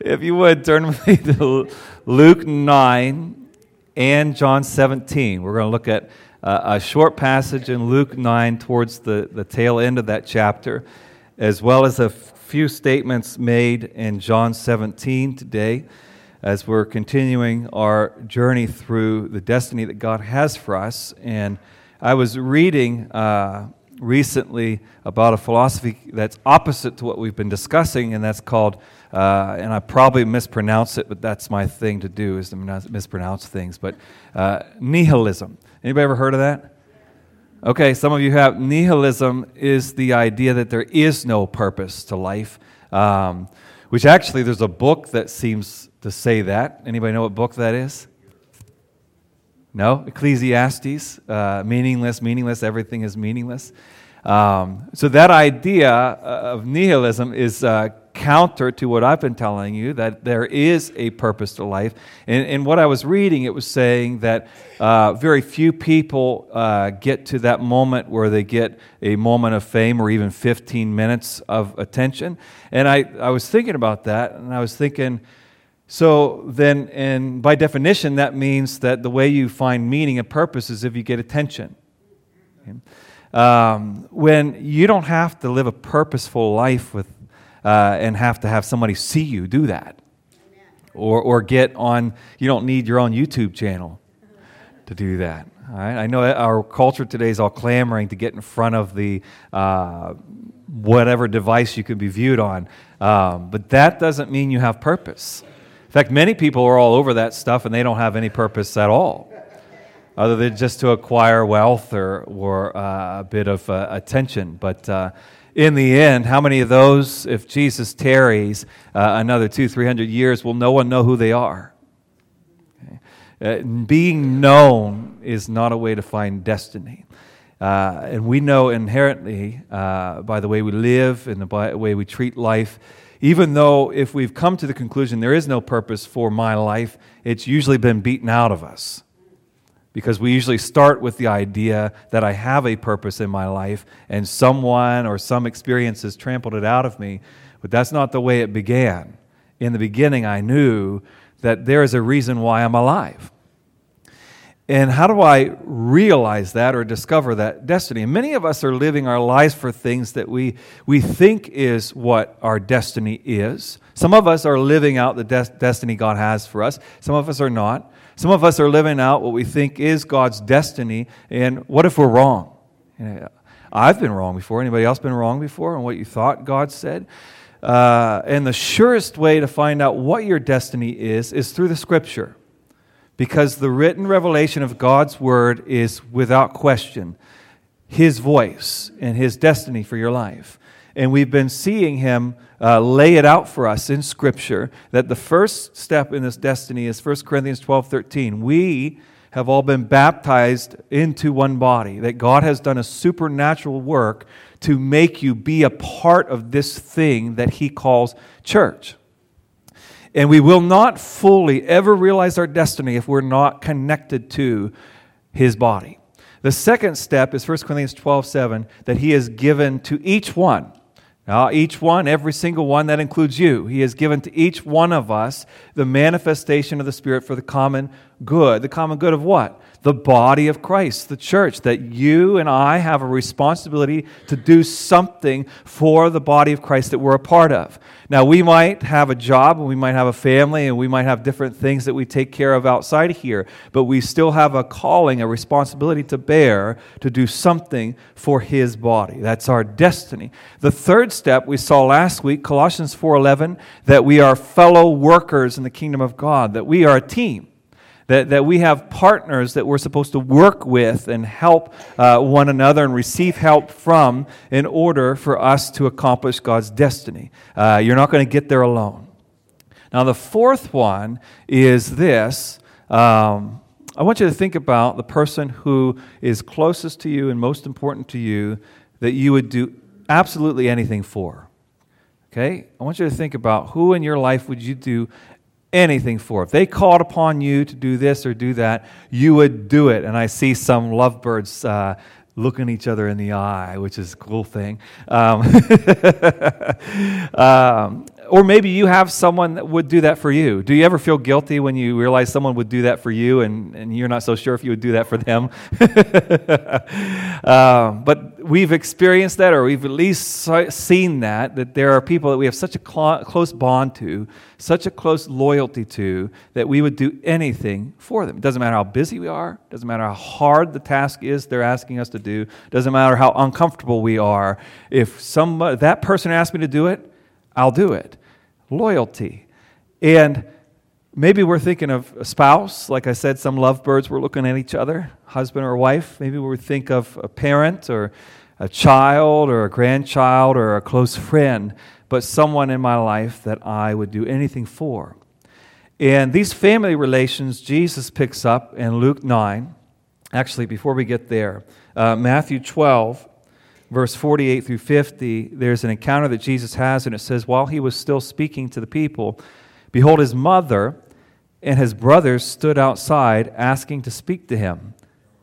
If you would, turn with me to Luke 9 and John 17. We're going to look at a short passage in Luke 9 towards the tail end of that chapter, as well as a few statements made in John 17 today, as we're continuing our journey through the destiny that God has for us. And I was reading recently about a philosophy that's opposite to what we've been discussing, and that's called, and I probably mispronounce it, but that's my thing to do, is to mispronounce things, but nihilism. Anybody ever heard of that? Okay, some of you have. Nihilism is the idea that there is no purpose to life, which actually there's a book that seems to say that. Anybody know what book that is? No? Ecclesiastes, meaningless, everything is meaningless. So that idea of nihilism is counter to what I've been telling you, that there is a purpose to life. And what I was reading, it was saying that very few people get to that moment where they get a moment of fame or even 15 minutes of attention. And I was thinking about that, and I was thinking, so then, and by definition, that means that the way you find meaning and purpose is if you get attention. Okay? When you don't have to live a purposeful life with and have to have somebody see you do that, or get on. You don't need your own YouTube channel to do that. All right? I know our culture today is all clamoring to get in front of the whatever device you could be viewed on, but that doesn't mean you have purpose. In fact, many people are all over that stuff, and they don't have any purpose at all, other than just to acquire wealth or a bit of attention. But in the end, how many of those, if Jesus tarries another 200-300 years, will no one know who they are? Okay. Being known is not a way to find destiny. And we know inherently by the way we live and the way we treat life, even though if we've come to the conclusion there is no purpose for my life, it's usually been beaten out of us. Because we usually start with the idea that I have a purpose in my life and someone or some experience has trampled it out of me. But that's not the way it began. In the beginning, I knew that there is a reason why I'm alive. And how do I realize that or discover that destiny? And many of us are living our lives for things that we think is what our destiny is. Some of us are living out the destiny God has for us. Some of us are not. Some of us are living out what we think is God's destiny. And what if we're wrong? I've been wrong before. Anybody else been wrong before on what you thought God said? And the surest way to find out what your destiny is through the Scripture. Because the written revelation of God's Word is without question His voice and His destiny for your life. And we've been seeing Him lay it out for us in Scripture, that the first step in this destiny is 1 Corinthians 12:13. We have all been baptized into one body, that God has done a supernatural work to make you be a part of this thing that He calls church. And we will not fully ever realize our destiny if we're not connected to His body. The second step is 1 Corinthians 12:7, that He has given to each one. Now, each one, every single one, that includes you. He has given to each one of us the manifestation of the Spirit for the common good. The common good of what? The body of Christ, the church, that you and I have a responsibility to do something for the body of Christ that we're a part of. Now, we might have a job, and we might have a family, and we might have different things that we take care of outside of here, but we still have a calling, a responsibility to bear to do something for His body. That's our destiny. The third step we saw last week, Colossians 4:11, that we are fellow workers in the kingdom of God, that we are a team. That we have partners that we're supposed to work with and help one another and receive help from in order for us to accomplish God's destiny. You're not going to get there alone. Now, the fourth one is this. I want you to think about the person who is closest to you and most important to you that you would do absolutely anything for. Okay? I want you to think about who in your life would you do anything for. If they called upon you to do this or do that, you would do it. And I see some lovebirds looking each other in the eye, which is a cool thing. Or maybe you have someone that would do that for you. Do you ever feel guilty when you realize someone would do that for you and you're not so sure if you would do that for them? But we've experienced that, or we've at least seen that there are people that we have such a close bond to, such a close loyalty to, that we would do anything for them. It doesn't matter how busy we are. It doesn't matter how hard the task is they're asking us to do. It doesn't matter how uncomfortable we are. If that person asked me to do it, I'll do it. Loyalty. And maybe we're thinking of a spouse. Like I said, some lovebirds were looking at each other, husband or wife. Maybe we think of a parent or a child or a grandchild or a close friend, but someone in my life that I would do anything for. And these family relations Jesus picks up in Luke 9. Actually, before we get there, Matthew 12, verse 48 through 50, there's an encounter that Jesus has, and it says, while he was still speaking to the people, behold, his mother and his brothers stood outside asking to speak to him.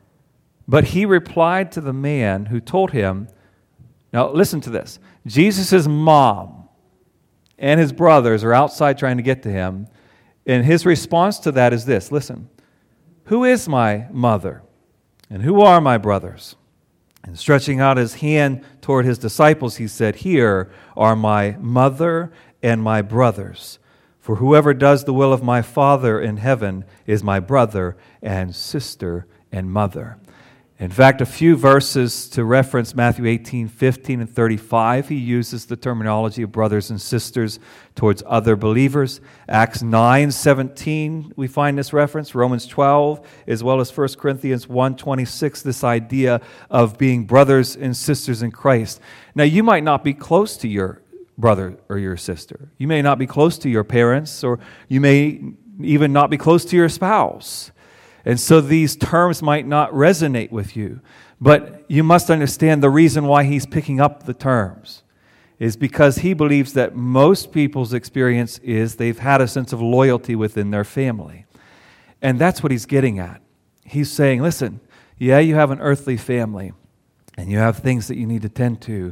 But he replied to the man who told him, now listen to this, Jesus' mom and his brothers are outside trying to get to him, and his response to that is this, listen, who is my mother and who are my brothers? And stretching out his hand toward his disciples, he said, here are my mother and my brothers. For whoever does the will of my Father in heaven is my brother and sister and mother. In fact, a few verses to reference Matthew 18, 15, and 35, he uses the terminology of brothers and sisters towards other believers. Acts 9, 17, we find this reference. Romans 12, as well as 1 Corinthians 1, 26, this idea of being brothers and sisters in Christ. Now, you might not be close to your brother or your sister. You may not be close to your parents, or you may even not be close to your spouse. And so these terms might not resonate with you, but you must understand the reason why he's picking up the terms is because he believes that most people's experience is they've had a sense of loyalty within their family. And that's what he's getting at. He's saying, listen, yeah, you have an earthly family, and you have things that you need to tend to,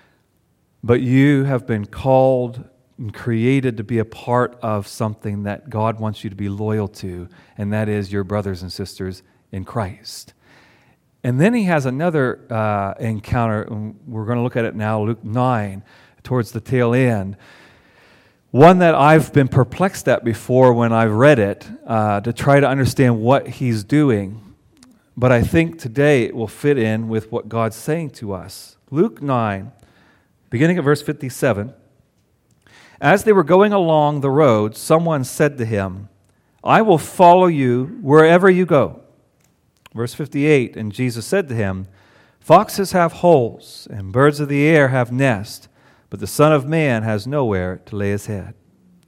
but you have been called and created to be a part of something that God wants you to be loyal to, and that is your brothers and sisters in Christ. And then he has another encounter, and we're going to look at it now, Luke 9, towards the tail end. One that I've been perplexed at before when I've read it, to try to understand what he's doing. But I think today it will fit in with what God's saying to us. Luke 9, beginning at verse 57, as they were going along the road, someone said to him, I will follow you wherever you go. Verse 58, and Jesus said to him, foxes have holes, and birds of the air have nests, but the Son of Man has nowhere to lay his head.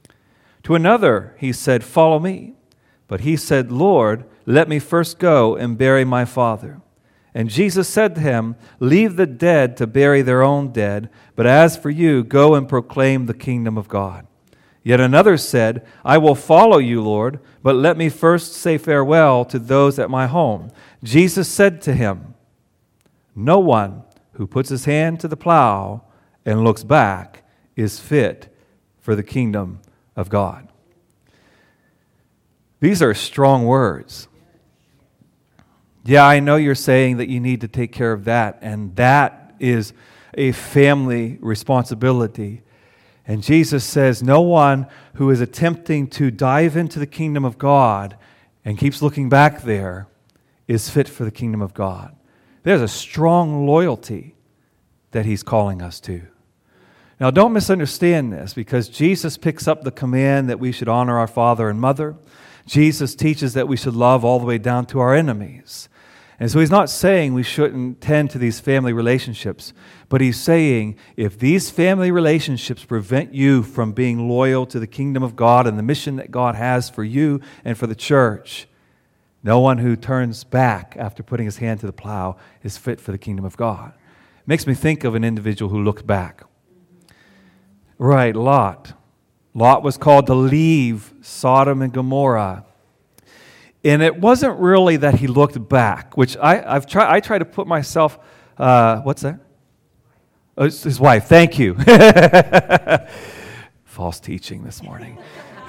To another he said, follow me. But he said, Lord, let me first go and bury my father. And Jesus said to him, leave the dead to bury their own dead, but as for you, go and proclaim the kingdom of God. Yet another said, I will follow you, Lord, but let me first say farewell to those at my home. Jesus said to him, no one who puts his hand to the plow and looks back is fit for the kingdom of God. These are strong words. Yeah, I know you're saying that you need to take care of that, and that is a family responsibility. And Jesus says, no one who is attempting to dive into the kingdom of God and keeps looking back there is fit for the kingdom of God. There's a strong loyalty that he's calling us to. Now, don't misunderstand this, because Jesus picks up the command that we should honor our father and mother. Jesus teaches that we should love all the way down to our enemies. And so he's not saying we shouldn't tend to these family relationships, but he's saying if these family relationships prevent you from being loyal to the kingdom of God and the mission that God has for you and for the church, no one who turns back after putting his hand to the plow is fit for the kingdom of God. It makes me think of an individual who looked back. Right, Lot. Lot was called to leave Sodom and Gomorrah. And it wasn't really that he looked back, which I try to put myself, what's that? Oh, it's his wife, thank you. false teaching this morning.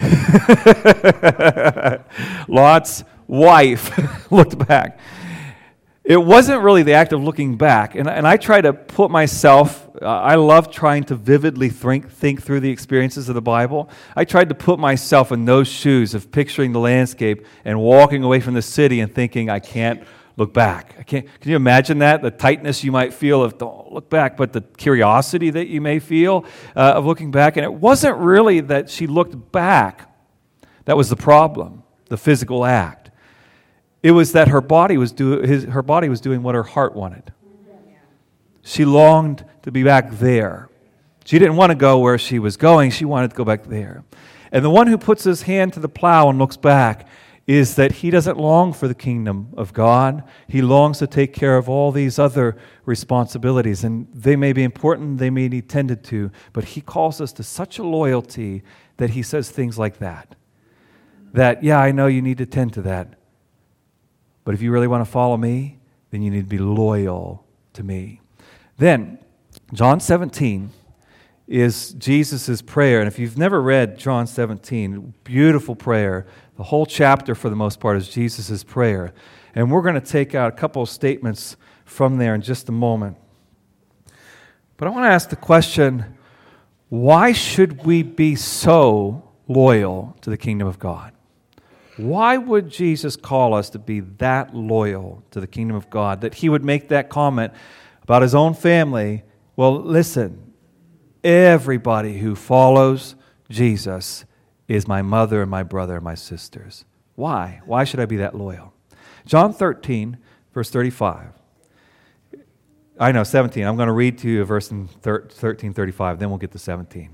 Lot's wife looked back. It wasn't really the act of looking back. And I try to put myself, I love trying to vividly think through the experiences of the Bible. I tried to put myself in those shoes of picturing the landscape and walking away from the city and thinking, I can't look back. Can you imagine that? The tightness you might feel of don't look back, but the curiosity that you may feel of looking back. And it wasn't really that she looked back that was the problem, the physical act. It was that her body was doing what her heart wanted. She longed to be back there. She didn't want to go where she was going. She wanted to go back there. And the one who puts his hand to the plow and looks back is that he doesn't long for the kingdom of God. He longs to take care of all these other responsibilities. And they may be important, they may need tended to, but he calls us to such a loyalty that he says things like that. That, yeah, I know you need to tend to that. But if you really want to follow me, then you need to be loyal to me. Then, John 17 is Jesus' prayer. And if you've never read John 17, beautiful prayer. The whole chapter, for the most part, is Jesus' prayer. And we're going to take out a couple of statements from there in just a moment. But I want to ask the question, why should we be so loyal to the kingdom of God? Why would Jesus call us to be that loyal to the kingdom of God, that he would make that comment about his own family? Well, listen, everybody who follows Jesus is my mother and my brother and my sisters. Why? Why should I be that loyal? John 13, verse 35. I know, 17. I'm going to read to you a verse in 13:35, then we'll get to 17.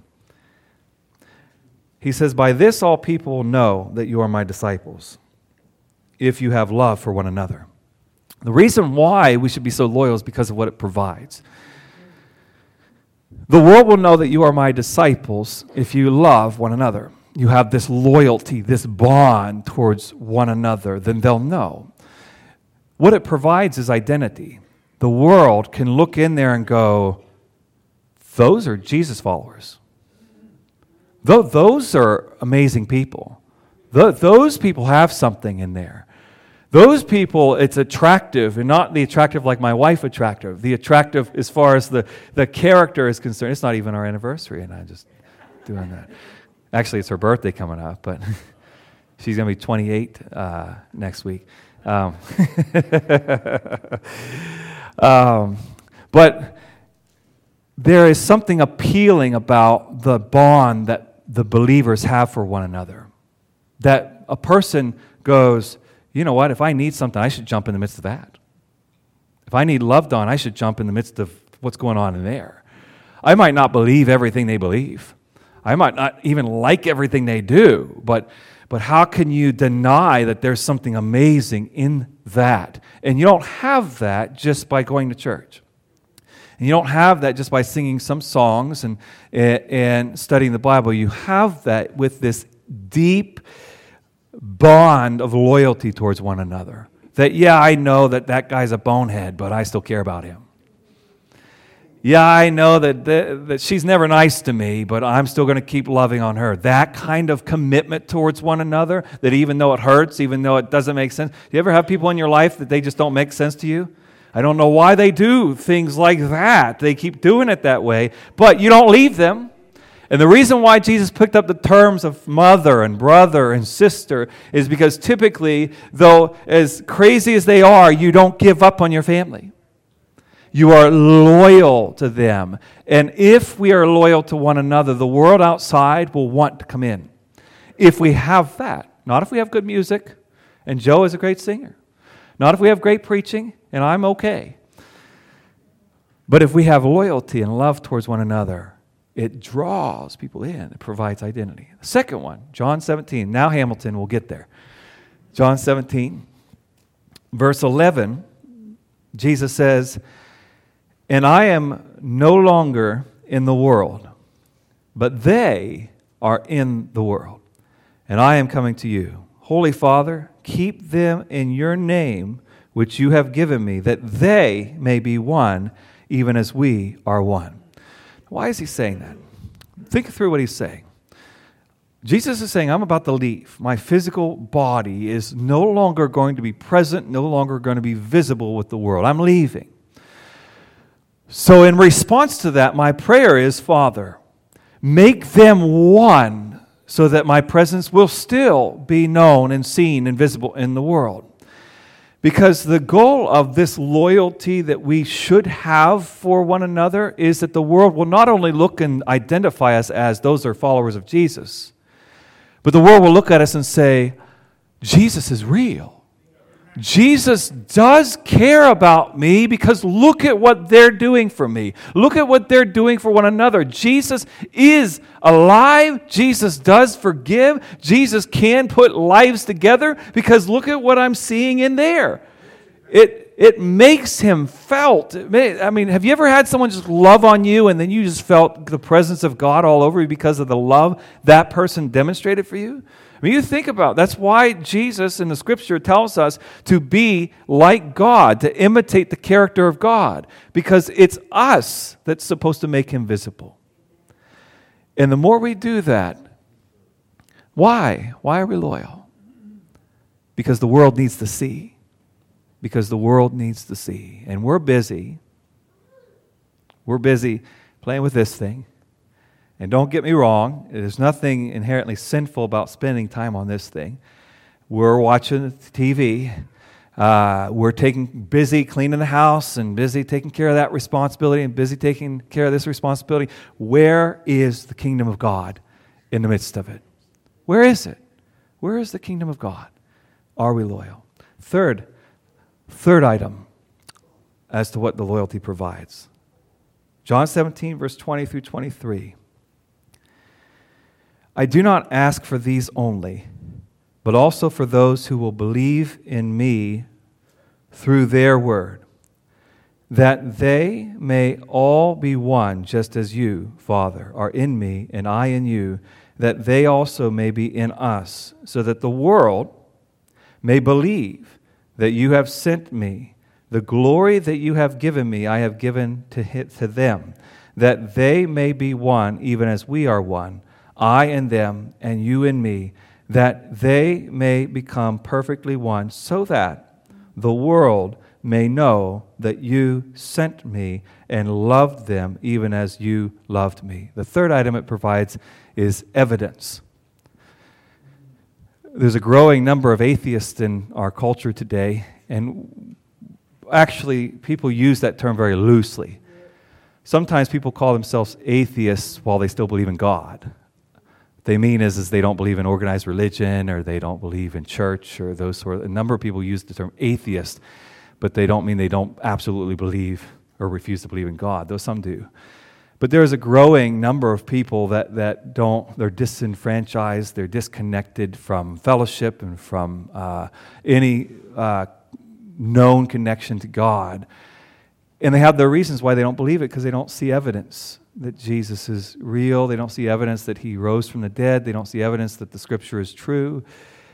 He says, by this all people will know that you are my disciples, if you have love for one another. The reason why we should be so loyal is because of what it provides. The world will know that you are my disciples if you love one another. You have this loyalty, this bond towards one another, then they'll know. What it provides is identity. The world can look in there and go, those are Jesus followers. Those are amazing people. Those people have something in there. Those people, it's attractive, and not the attractive like my wife attractive. The attractive as far as the character is concerned. It's not even our anniversary, and I'm just doing that. Actually, it's her birthday coming up, but she's going to be 28 next week. But there is something appealing about the bond that the believers have for one another. That a person goes, you know what, if I need something, I should jump in the midst of that. If I need loved on, I should jump in the midst of what's going on in there. I might not believe everything they believe. I might not even like everything they do, but how can you deny that there's something amazing in that? And you don't have that just by going to church. And you don't have that just by singing some songs and studying the Bible. You have that with this deep bond of loyalty towards one another. That, yeah, I know that guy's a bonehead, but I still care about him. Yeah, I know that she's never nice to me, but I'm still going to keep loving on her. That kind of commitment towards one another, that even though it hurts, even though it doesn't make sense. Do you ever have people in your life that they just don't make sense to you? I don't know why they do things like that. They keep doing it that way, but you don't leave them. And the reason why Jesus picked up the terms of mother and brother and sister is because typically, though as crazy as they are, you don't give up on your family. You are loyal to them. And if we are loyal to one another, the world outside will want to come in. If we have that, not if we have good music, and Joe is a great singer. Not if we have great preaching, and I'm okay. But if we have loyalty and love towards one another, it draws people in. It provides identity. The second one, John 17. Now Hamilton will get there. John 17, verse 11, Jesus says, and I am no longer in the world, but they are in the world, and I am coming to you. Holy Father, keep them in your name, which you have given me, that they may be one, even as we are one. Why is he saying that? Think through what he's saying. Jesus is saying, I'm about to leave. My physical body is no longer going to be present, no longer going to be visible with the world. I'm leaving. So in response to that, my prayer is, Father, make them one so that my presence will still be known and seen and visible in the world. Because the goal of this loyalty that we should have for one another is that the world will not only look and identify us as those are followers of Jesus, but the world will look at us and say, Jesus is real. Jesus does care about me because look at what they're doing for me. Look at what they're doing for one another. Jesus is alive. Jesus does forgive. Jesus can put lives together because look at what I'm seeing in there. It makes him felt. Have you ever had someone just love on you and then you just felt the presence of God all over you because of the love that person demonstrated for you? You think about it. That's why Jesus in the Scripture tells us to be like God, to imitate the character of God, because it's us that's supposed to make him visible. And the more we do that, why? Why are we loyal? Because the world needs to see. Because the world needs to see. And we're busy. We're busy playing with this thing. And don't get me wrong, there's nothing inherently sinful about spending time on this thing. We're watching TV. We're busy cleaning the house and busy taking care of that responsibility and busy taking care of this responsibility. Where is the kingdom of God in the midst of it? Where is it? Where is the kingdom of God? Are we loyal? Third item as to what the loyalty provides. John 17, verse 20 through 23. I do not ask for these only, but also for those who will believe in me through their word, that they may all be one, just as you, Father, are in me and I in you, that they also may be in us, so that the world may believe that you have sent me. The glory that you have given me, I have given to them, that they may be one, even as we are one, I and them, and you and me, that they may become perfectly one, so that the world may know that you sent me and loved them even as you loved me. The third item it provides is evidence. There's a growing number of atheists in our culture today, and actually people use that term very loosely. Sometimes people call themselves atheists while they still believe in God. What they mean is they don't believe in organized religion, or they don't believe in church, or those sort of. A number of people use the term atheist, but they don't mean they don't absolutely believe or refuse to believe in God, though some do. But there is a growing number of people that don't. They're disenfranchised. They're disconnected from fellowship and from any known connection to God, and they have their reasons why they don't believe it, because they don't see evidence that Jesus is real. They don't see evidence that he rose from the dead. They don't see evidence that the Scripture is true.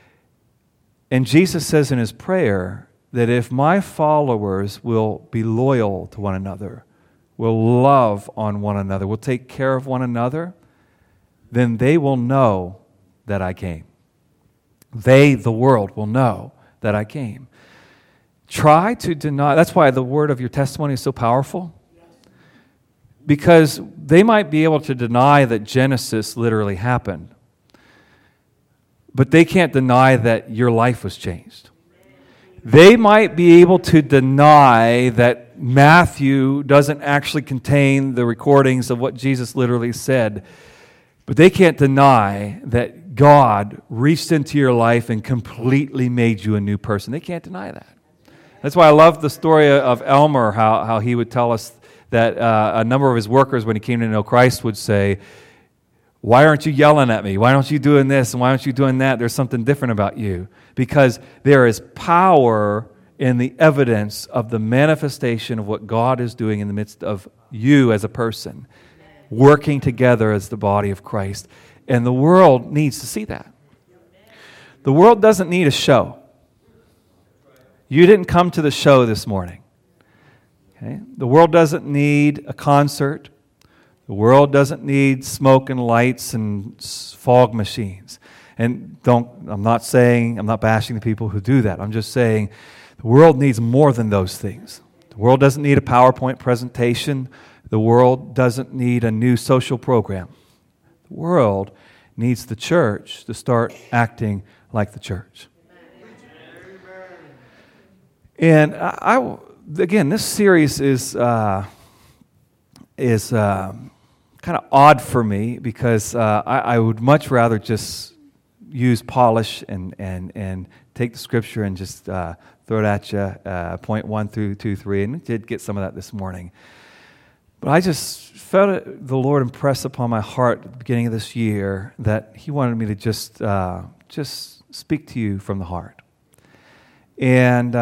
And Jesus says in his prayer that if my followers will be loyal to one another, will love on one another, will take care of one another, then they will know that I came. They, the world, will know that I came. Try to deny. That's why the word of your testimony is so powerful. Because they might be able to deny that Genesis literally happened, but they can't deny that your life was changed. They might be able to deny that Matthew doesn't actually contain the recordings of what Jesus literally said, but they can't deny that God reached into your life and completely made you a new person. They can't deny that. That's why I love the story of Elmer, how he would tell us that a number of his workers, when he came to know Christ, would say, why aren't you yelling at me? Why aren't you doing this? And why aren't you doing that? There's something different about you. Because there is power in the evidence of the manifestation of what God is doing in the midst of you as a person, working together as the body of Christ. And the world needs to see that. The world doesn't need a show. You didn't come to the show this morning. Okay? The world doesn't need a concert. The world doesn't need smoke and lights and fog machines. And I'm not bashing the people who do that. I'm just saying the world needs more than those things. The world doesn't need a PowerPoint presentation. The world doesn't need a new social program. The world needs the church to start acting like the church. And again, this series is kind of odd for me because I would much rather just use polish and take the scripture and just throw it at you, point 1 through 2, 3, and we did get some of that this morning. But I just felt the Lord impress upon my heart at the beginning of this year that He wanted me to just speak to you from the heart. And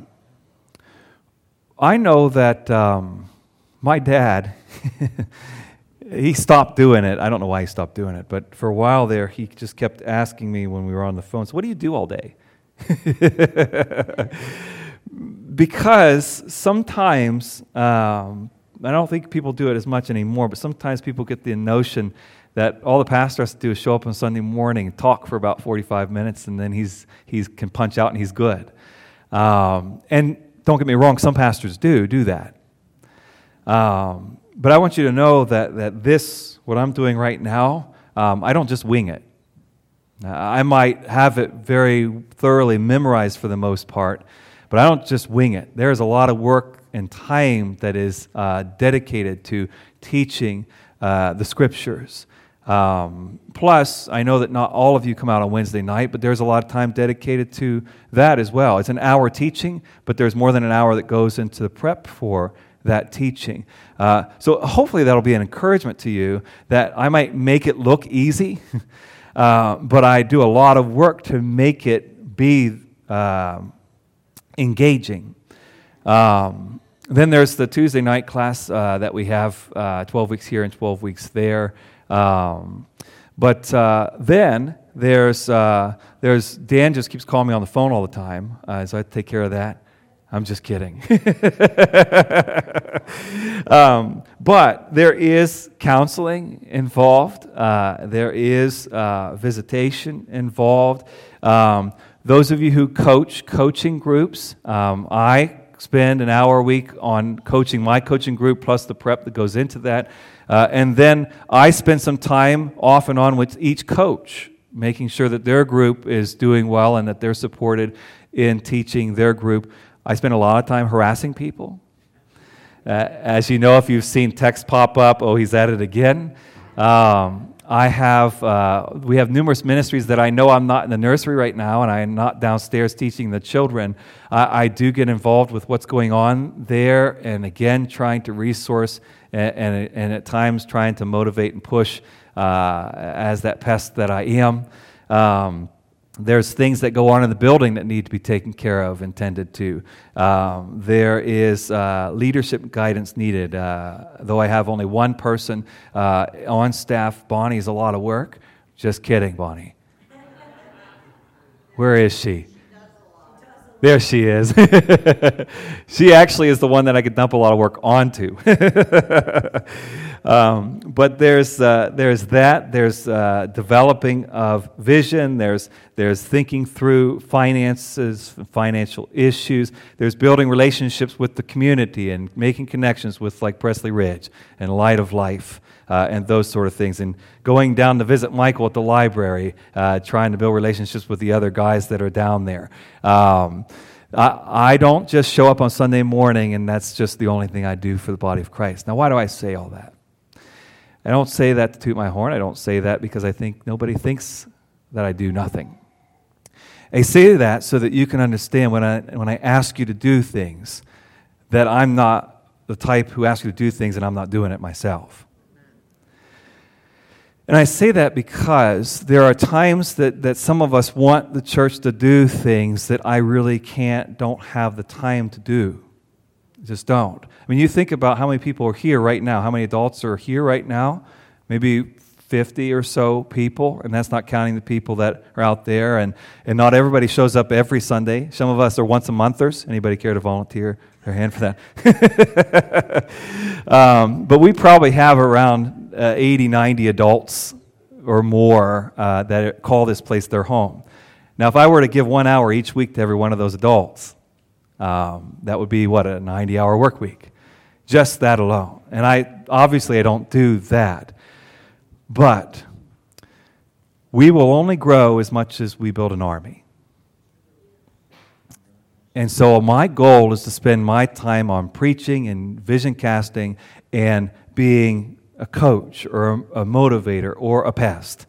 I know that my dad, he stopped doing it. I don't know why he stopped doing it, but for a while there, he just kept asking me when we were on the phone, so what do you do all day? Because sometimes, I don't think people do it as much anymore, but sometimes people get the notion that all the pastor has to do is show up on Sunday morning and talk for about 45 minutes, and then he can punch out and he's good. And don't get me wrong, some pastors do that. But I want you to know that this, what I'm doing right now, I don't just wing it. I might have it very thoroughly memorized for the most part, but I don't just wing it. There's a lot of work and time that is dedicated to teaching the Scriptures. Plus, I know that not all of you come out on Wednesday night, but there's a lot of time dedicated to that as well. It's an hour teaching, but there's more than an hour that goes into the prep for that teaching. So hopefully that'll be an encouragement to you that I might make it look easy, but I do a lot of work to make it be engaging. Then there's the Tuesday night class that we have 12 weeks here and 12 weeks there. But then there's Dan just keeps calling me on the phone all the time, so I have to take care of that. I'm just kidding. But there is counseling involved. There is visitation involved. Those of you who coach coaching groups, I spend an hour a week on coaching my coaching group plus the prep that goes into that. And then I spend some time off and on with each coach, making sure that their group is doing well and that they're supported in teaching their group. I spend a lot of time harassing people. As you know, if you've seen text pop up, oh, he's at it again. We have numerous ministries that I know I'm not in the nursery right now, and I'm not downstairs teaching the children. I do get involved with what's going on there, and again, trying to resource and at times trying to motivate and push as that pest that I am. There's things that go on in the building that need to be taken care of and tended to. There is leadership guidance needed. Though I have only one person on staff, Bonnie's a lot of work. Just kidding, Bonnie. Where is she? There she is. She actually is the one that I could dump a lot of work onto. But there's that. There's developing of vision. There's thinking through finances, financial issues. There's building relationships with the community and making connections with like Presley Ridge and Light of Life and those sort of things. And going down to visit Michael at the library, trying to build relationships with the other guys that are down there. I don't just show up on Sunday morning and that's just the only thing I do for the body of Christ. Now, why do I say all that? I don't say that to toot my horn. I don't say that because I think nobody thinks that I do nothing. I say that so that you can understand when I ask you to do things, that I'm not the type who asks you to do things and I'm not doing it myself. And I say that because there are times that some of us want the church to do things that I really don't have the time to do. Just don't. I mean, you think about how many people are here right now, how many adults are here right now, maybe 50 or so people, and that's not counting the people that are out there, and not everybody shows up every Sunday. Some of us are once a monthers. Anybody care to volunteer their hand for that? But we probably have around 80, 90 adults or more that call this place their home. Now, if I were to give 1 hour each week to every one of those adults, that would be, a 90-hour work week. Just that alone. And I don't do that. But we will only grow as much as we build an army. And so my goal is to spend my time on preaching and vision casting and being a coach or a motivator or a pest.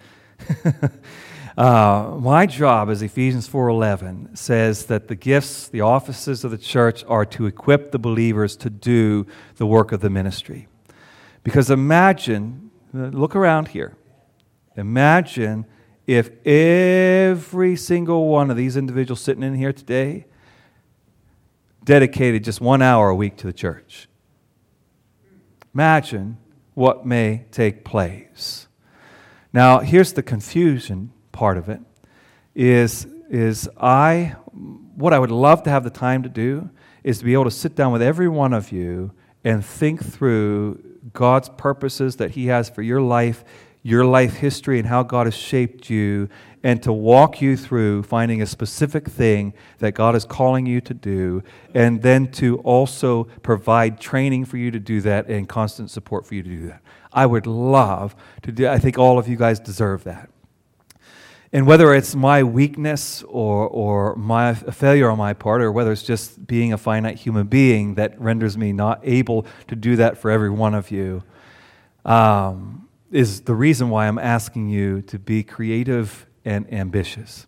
My job, as Ephesians 4:11 says, that the gifts, the offices of the church are to equip the believers to do the work of the ministry. Because imagine, look around here, imagine if every single one of these individuals sitting in here today dedicated just 1 hour a week to the church. Imagine what may take place. Now, here's the confusion part of it, what I would love to have the time to do is to be able to sit down with every one of you and think through God's purposes that He has for your life history, and how God has shaped you, and to walk you through finding a specific thing that God is calling you to do, and then to also provide training for you to do that and constant support for you to do that. I would love to do. I think all of you guys deserve that. And whether it's my weakness or my failure on my part, or whether it's just being a finite human being that renders me not able to do that for every one of you, is the reason why I'm asking you to be creative and ambitious,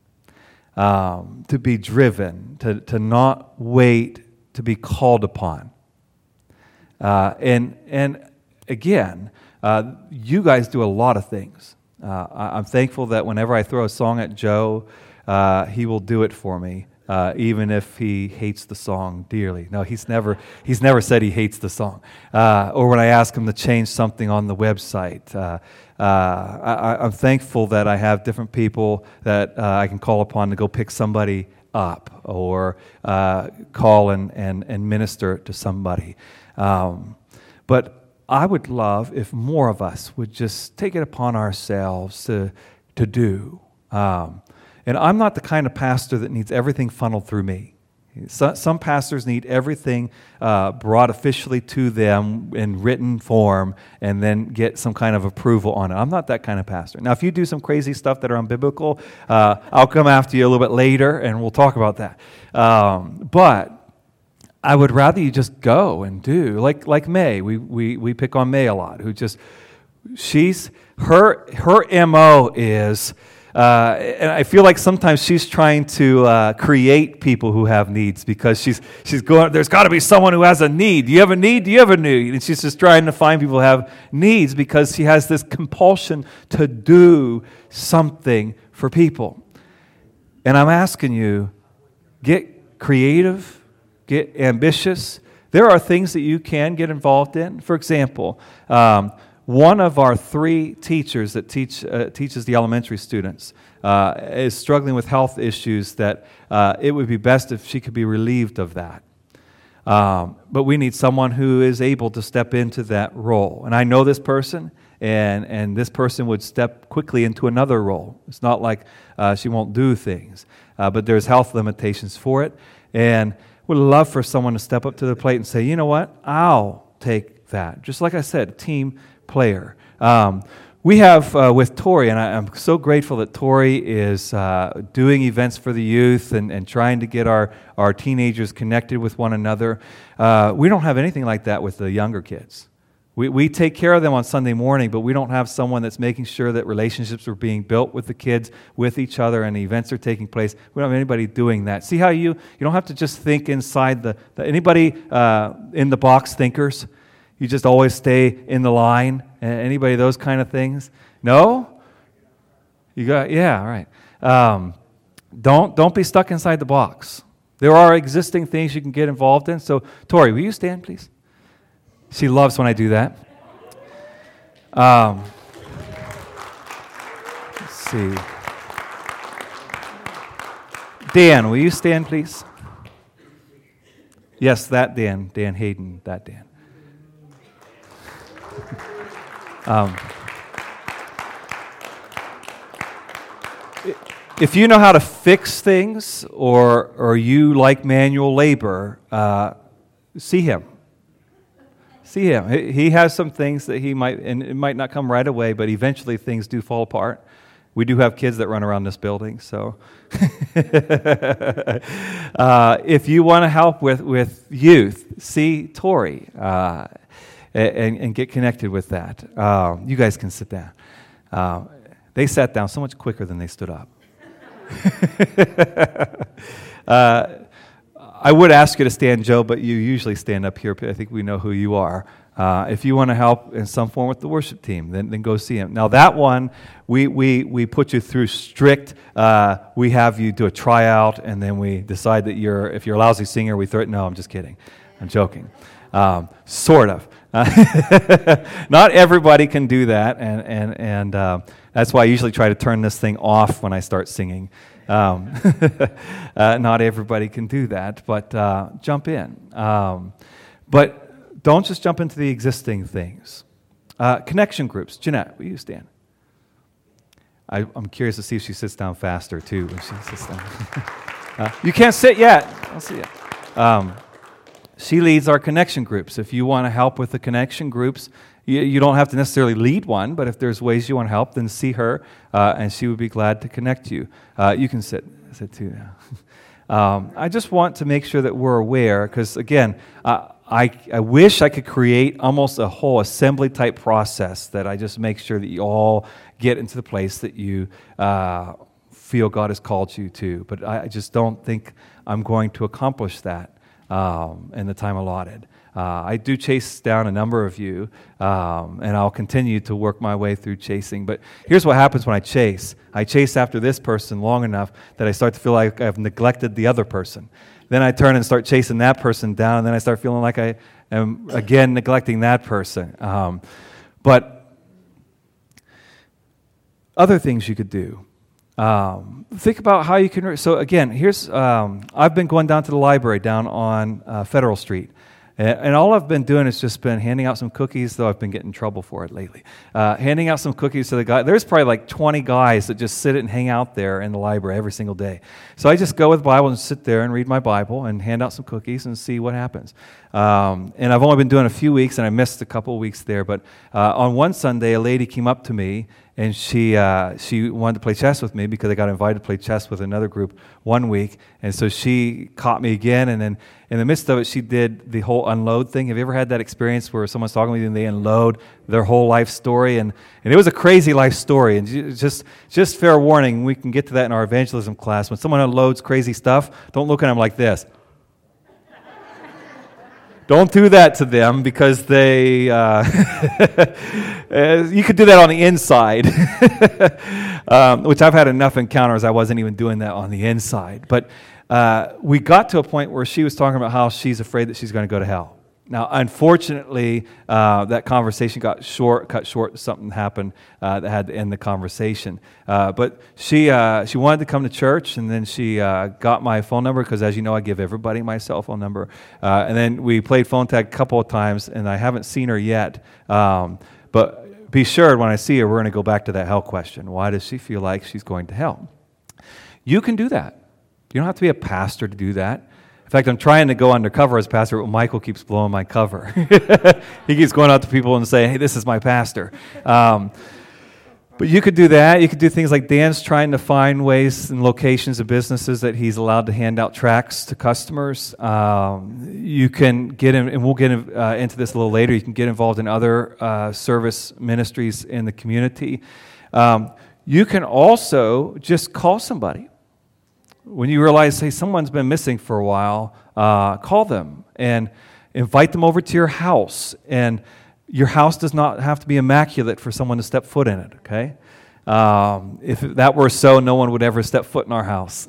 to be driven, to not wait to be called upon. And again, you guys do a lot of things. I'm thankful that whenever I throw a song at Joe, he will do it for me, even if he hates the song dearly. No, he's never said he hates the song. Or when I ask him to change something on the website, I'm thankful that I have different people that I can call upon to go pick somebody up, or call and minister to somebody. But I would love if more of us would just take it upon ourselves to do. And I'm not the kind of pastor that needs everything funneled through me. Some pastors need everything brought officially to them in written form and then get some kind of approval on it. I'm not that kind of pastor. Now, if you do some crazy stuff that are unbiblical, I'll come after you a little bit later and we'll talk about that. But I would rather you just go and do, like May. We pick on May a lot, who just, her MO is, and I feel like sometimes she's trying to create people who have needs, because she's going, there's got to be someone who has a need. Do you have a need? Do you have a need? And she's just trying to find people who have needs, because she has this compulsion to do something for people. And I'm asking you, get creative. Get ambitious. There are things that you can get involved in. For example, one of our 3 teachers that teaches the elementary students is struggling with health issues that it would be best if she could be relieved of that. But we need someone who is able to step into that role. And I know this person, and this person would step quickly into another role. It's not like she won't do things, but there's health limitations for it. And would love for someone to step up to the plate and say, you know what, I'll take that. Just like I said, team player. We have with Tori, and I'm so grateful that Tori is doing events for the youth and trying to get our teenagers connected with one another. We don't have anything like that with the younger kids. We take care of them on Sunday morning, but we don't have someone that's making sure that relationships are being built with the kids, with each other, and events are taking place. We don't have anybody doing that. See how you don't have to just think inside anybody in the box thinkers? You just always stay in the line? Anybody those kind of things? No? You got, yeah, all right. Don't be stuck inside the box. There are existing things you can get involved in. So, Tori, will you stand, please? She loves when I do that. Let's see. Dan, will you stand, please? Yes, that Dan. Dan Hayden, that Dan. Um, if you know how to fix things or you like manual labor, see him. See him. He has some things that he might, and it might not come right away, but eventually things do fall apart. We do have kids that run around this building, so if you want to help with youth, see Tori and get connected with that. You guys can sit down. They sat down so much quicker than they stood up. I would ask you to stand, Joe, but you usually stand up here. I think we know who you are. If you want to help in some form with the worship team, then go see him. Now that one, we put you through strict. We have you do a tryout, and then we decide that if you're a lousy singer, we throw it. No, I'm just kidding. I'm joking. Sort of. Not everybody can do that, and that's why I usually try to turn this thing off when I start singing. Not everybody can do that, but jump in. But don't just jump into the existing things. Connection groups. Jeanette, will you stand? I'm curious to see if she sits down faster, too, when she sits down. You can't sit yet. I'll see it. She leads our connection groups. If you want to help with the connection groups, you don't have to necessarily lead one, but if there's ways you want to help, then see her, and she would be glad to connect you. You can sit too now. I just want to make sure that we're aware, because again, I wish I could create almost a whole assembly-type process that I just make sure that you all get into the place that you feel God has called you to. But I just don't think I'm going to accomplish that in the time allotted. I do chase down a number of you, and I'll continue to work my way through chasing. But here's what happens when I chase. I chase after this person long enough that I start to feel like I've neglected the other person. Then I turn and start chasing that person down, and then I start feeling like I am, again, neglecting that person. But other things you could do. Think about how you can... So again, here's... I've been going down to the library down on Federal Street. And all I've been doing is just been handing out some cookies, though I've been getting in trouble for it lately. Handing out some cookies to the guy. There's probably like 20 guys that just sit and hang out there in the library every single day. So I just go with the Bible and sit there and read my Bible and hand out some cookies and see what happens. And I've only been doing a few weeks, and I missed a couple of weeks there. But on one Sunday, a lady came up to me, and she wanted to play chess with me because I got invited to play chess with another group one week. And so she caught me again, and then in the midst of it, she did the whole unload thing. Have you ever had that experience where someone's talking with you and they unload their whole life story? And it was a crazy life story. And just fair warning, we can get to that in our evangelism class. When someone unloads crazy stuff, don't look at them like this. Don't do that to them, because they, you could do that on the inside, which I've had enough encounters. I wasn't even doing that on the inside. But we got to a point where she was talking about how she's afraid that she's going to go to hell. Now, unfortunately, that conversation got cut short. Something happened that had to end the conversation. But she wanted to come to church, and then she got my phone number, because, as you know, I give everybody my cell phone number. And then we played phone tag a couple of times, and I haven't seen her yet. But be sure, when I see her, we're going to go back to that hell question. Why does she feel like she's going to hell? You can do that. You don't have to be a pastor to do that. In fact, I'm trying to go undercover as pastor, but Michael keeps blowing my cover. He keeps going out to people and saying, hey, this is my pastor. But you could do that. You could do things like Dan's trying to find ways and locations of businesses that he's allowed to hand out tracts to customers. You can get in, and we'll get into this a little later, you can get involved in other service ministries in the community. You can also just call somebody. When you realize, hey, someone's been missing for a while, call them and invite them over to your house. And your house does not have to be immaculate for someone to step foot in it, okay? If that were so, no one would ever step foot in our house.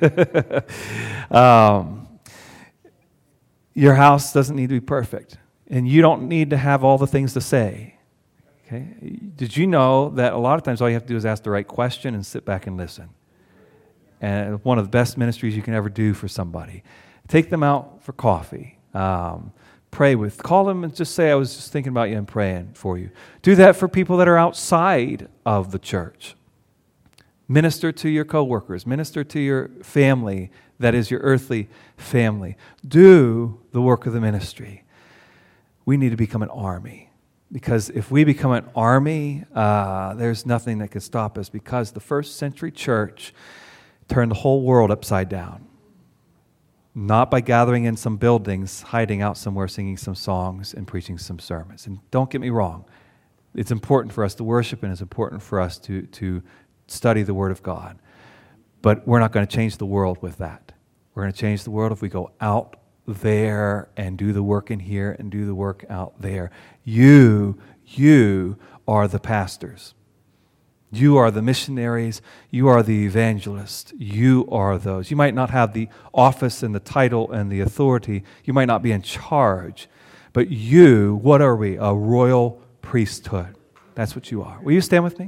Your house doesn't need to be perfect, and you don't need to have all the things to say, okay? Did you know that a lot of times all you have to do is ask the right question and sit back and listen? And one of the best ministries you can ever do for somebody. Take them out for coffee. pray with. Call them and just say, I was just thinking about you and praying for you. Do that for people that are outside of the church. Minister to your coworkers. Minister to your family that is your earthly family. Do the work of the ministry. We need to become an army. Because if we become an army, there's nothing that can stop us, because the first century church turned the whole world upside down. Not by gathering in some buildings, hiding out somewhere, singing some songs, and preaching some sermons. And don't get me wrong, it's important for us to worship, and it's important for us to study the Word of God. But we're not going to change the world with that. We're going to change the world if we go out there and do the work in here and do the work out there. You are the pastors. You are the missionaries. You are the evangelists. You are those. You might not have the office and the title and the authority. You might not be in charge. But you, what are we? A royal priesthood. That's what you are. Will you stand with me?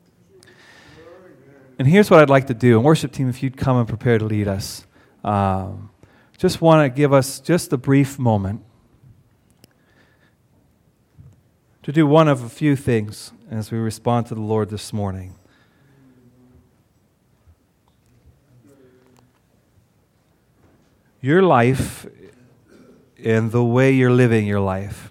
And here's what I'd like to do. And worship team, if you'd come and prepare to lead us. Just want to give us just a brief moment to do one of a few things as we respond to the Lord this morning. Your life and the way you're living your life,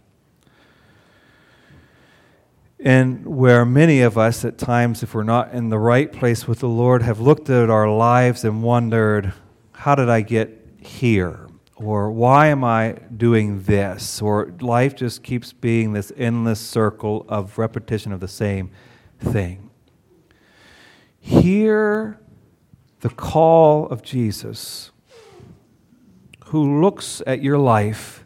and where many of us at times, if we're not in the right place with the Lord, have looked at our lives and wondered, how did I get here? Or why am I doing this? Or life just keeps being this endless circle of repetition of the same thing. Hear the call of Jesus, who looks at your life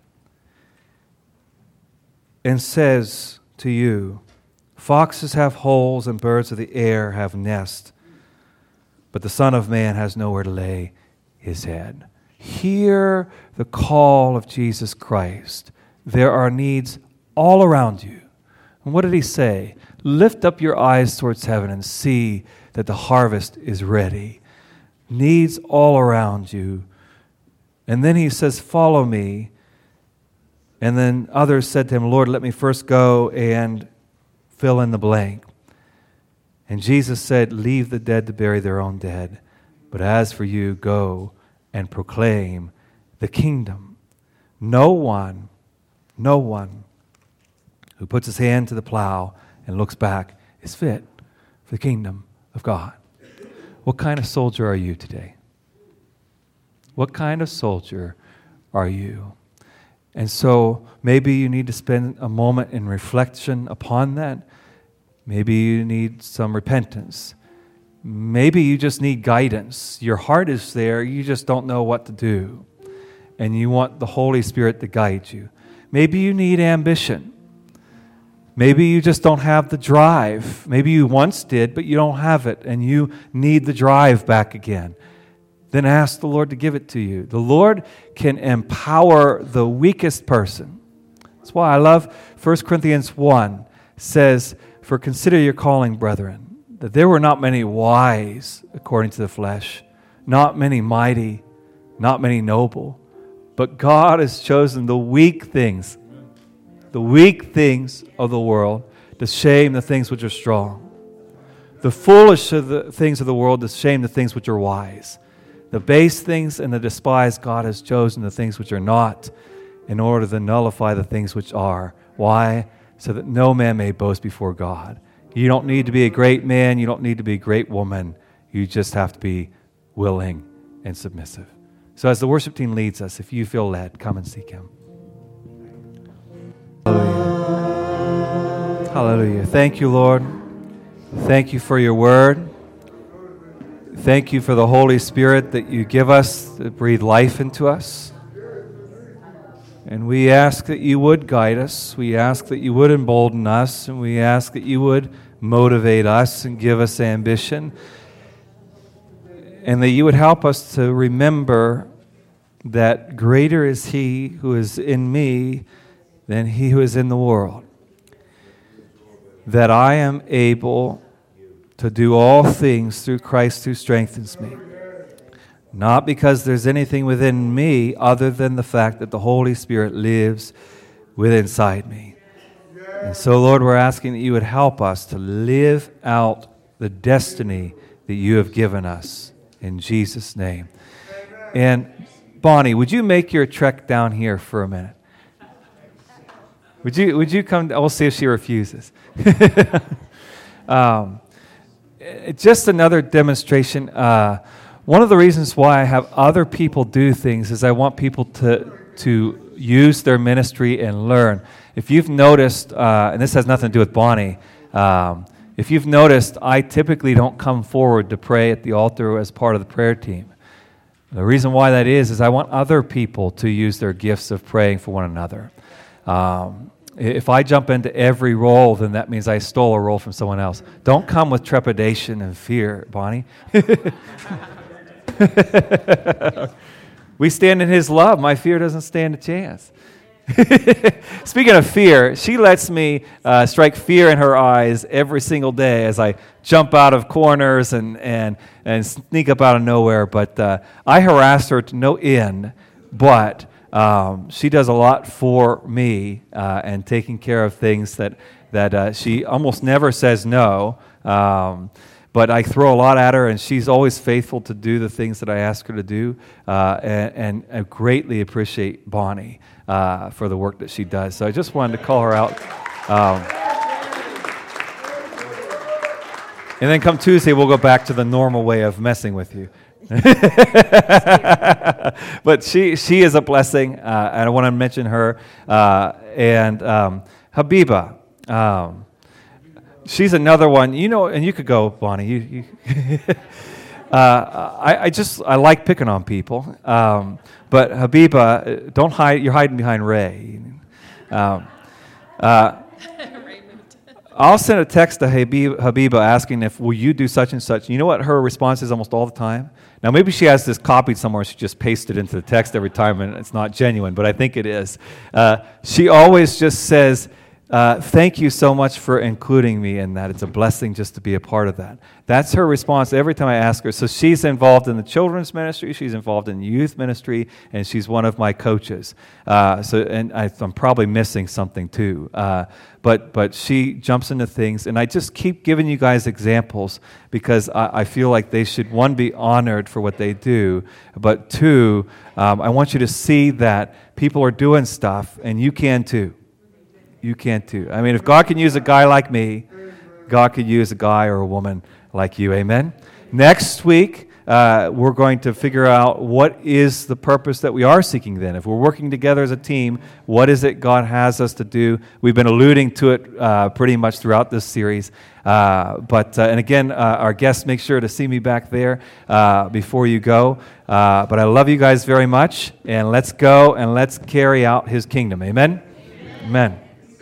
and says to you, foxes have holes and birds of the air have nests, but the Son of Man has nowhere to lay his head. Hear the call of Jesus Christ. There are needs all around you. And what did he say? Lift up your eyes towards heaven and see that the harvest is ready. Needs all around you. And then he says, follow me. And then others said to him, Lord, let me first go and fill in the blank. And Jesus said, leave the dead to bury their own dead. But as for you, go and proclaim the kingdom. No one who puts his hand to the plow and looks back is fit for the kingdom of God. What kind of soldier are you today? What kind of soldier are you? And so maybe you need to spend a moment in reflection upon that. Maybe you need some repentance. Maybe you just need guidance. Your heart is there, you just don't know what to do. And you want the Holy Spirit to guide you. Maybe you need ambition. Maybe you just don't have the drive. Maybe you once did, but you don't have it, and you need the drive back again. Then ask the Lord to give it to you. The Lord can empower the weakest person. That's why I love 1 Corinthians 1 says, for consider your calling, brethren, that there were not many wise according to the flesh, not many mighty, not many noble, but God has chosen the weak things of the world to shame the things which are strong, the foolish of the things of the world to shame the things which are wise, the base things and the despised God has chosen the things which are not, in order to nullify the things which are. Why? So that no man may boast before God. You don't need to be a great man. You don't need to be a great woman. You just have to be willing and submissive. So as the worship team leads us, if you feel led, come and seek him. Hallelujah. Hallelujah. Thank you, Lord. Thank you for your word. Thank you for the Holy Spirit that you give us to breathe life into us. And we ask that you would guide us. We ask that you would embolden us. And we ask that you would motivate us and give us ambition. And that you would help us to remember that greater is he who is in me than he who is in the world. That I am able to do all things through Christ who strengthens me. Not because there's anything within me other than the fact that the Holy Spirit lives within inside me. And so, Lord, we're asking that you would help us to live out the destiny that you have given us in Jesus' name. And Bonnie, would you make your trek down here for a minute? Would you come? We'll see if she refuses. Just another demonstration. One of the reasons why I have other people do things is I want people to use their ministry and learn. If you've noticed, and this has nothing to do with Bonnie, if you've noticed, I typically don't come forward to pray at the altar as part of the prayer team. The reason why that is I want other people to use their gifts of praying for one another. If I jump into every role, then that means I stole a role from someone else. Don't come with trepidation and fear, Bonnie. We stand in His love. My fear doesn't stand a chance. Speaking of fear, she lets me strike fear in her eyes every single day as I jump out of corners and sneak up out of nowhere. But I harass her to no end, but she does a lot for me and taking care of things that she almost never says no. But I throw a lot at her, and she's always faithful to do the things that I ask her to do. And I greatly appreciate Bonnie for the work that she does. So I just wanted to call her out. And then come Tuesday, we'll go back to the normal way of messing with you. But she is a blessing, and I want to mention her. And Habiba. She's another one, and you could go, Bonnie. I like picking on people, but Habiba, don't hide. You're hiding behind Ray. I'll send a text to Habiba asking will you do such and such. You know what her response is almost all the time? Now maybe she has this copied somewhere. She just pasted it into the text every time, and it's not genuine, but I think it is. She always just says, thank you so much for including me in that. It's a blessing just to be a part of that. That's her response every time I ask her. So she's involved in the children's ministry, she's involved in youth ministry, and she's one of my coaches. I'm probably missing something too. But she jumps into things, and I just keep giving you guys examples because I feel like they should, one, be honored for what they do, but two, I want you to see that people are doing stuff, and you can too. You can too. I mean, if God can use a guy like me, God could use a guy or a woman like you. Amen? Next week, we're going to figure out what is the purpose that we are seeking then. If we're working together as a team, what is it God has us to do? We've been alluding to it pretty much throughout this series. And again, our guests, make sure to see me back there before you go. But I love you guys very much, and let's go and let's carry out His kingdom. Amen? Amen.